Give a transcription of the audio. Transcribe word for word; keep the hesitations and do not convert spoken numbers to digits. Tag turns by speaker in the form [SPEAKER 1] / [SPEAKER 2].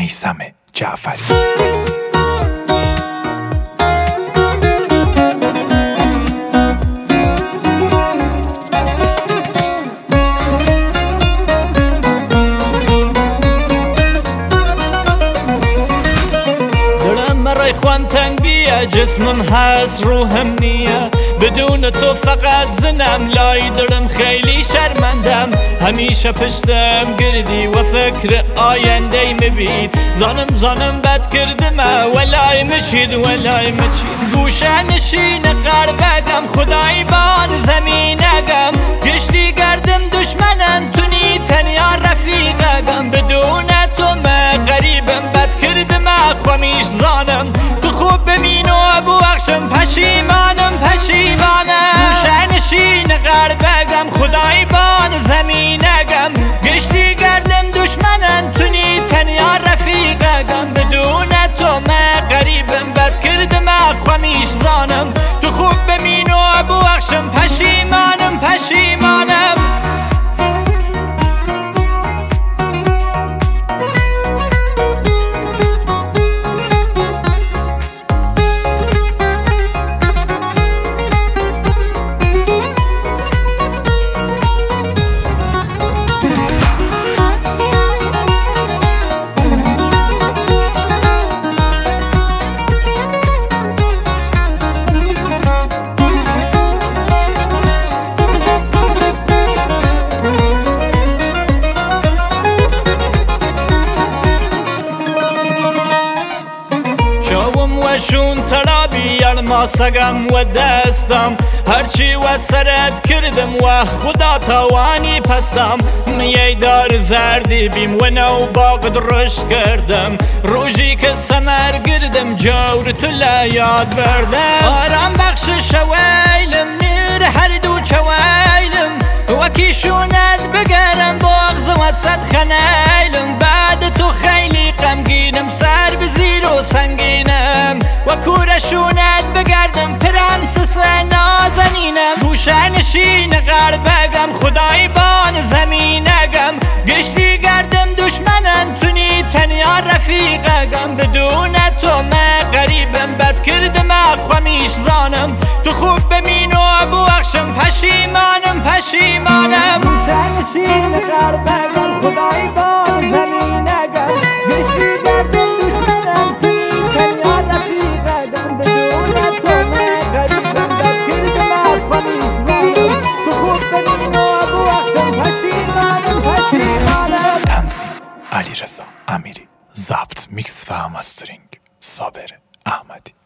[SPEAKER 1] میثم جعفری.
[SPEAKER 2] خوام تنگ بیه جسمم هست روحم نیه بدون تو فقط زنم لای درم خیلی شرمندم همیشه پشتم گردی و فکر آینده مبید زانم زانم بد کردمه ولای مچید ولای مچید گوشه نشین قربگم خدای بان زمینگم گشتی گردم دشمنم تونی تنیا رفیقگم بدون تو من غریبم بد کردمه خوامیش زانم تو خوب ببین و ببخشم پشیمانم پشیمانم گوشه نشین قلبگم خدای بان زمینگم گشتی گردم دشمنم تونی تنیا رفیقگم بدون تو من غریبم بد کردم خوامیش زانم تو خوب ببین و ببخشم پشیمانم پشیمانم شون ترابی الماسگم و دستم هرچی و سرت کردم و خدا توانی پستم میای دار زردی بیم و نو باقد رشد کردم روژی که سمر گردم جور تو یاد بردم آرام بخش شویلم نیر هر دو چویلم وکی شونت بگرم بغز و صد خنیلم بعد تو خیلی غمگینم سر بزیر و سنگینم و کورشونت بگردم پرنسس نازنینم گوشه نشین قلبگم خدای بان زمینگم گشتی گردم دشمنم تونی تنیا رفیقگم بدون تو من غریبم بد کردم خوامیش زانم تو خوب ببین و ببخشم پشیمانم پشیمانم گوشه نشین قلبگم خدای بان زمینگم گشتی گردم دشمنم تونی تنیا رفیقگم بدون تو من غریبم بد کردم خوامیش زانم تو خوب ببین و ببخشم پشیمانم پشیمانم.
[SPEAKER 1] تنظیم علیرضا امیری، ضبط میکس و مسترینگ صابر احمدی.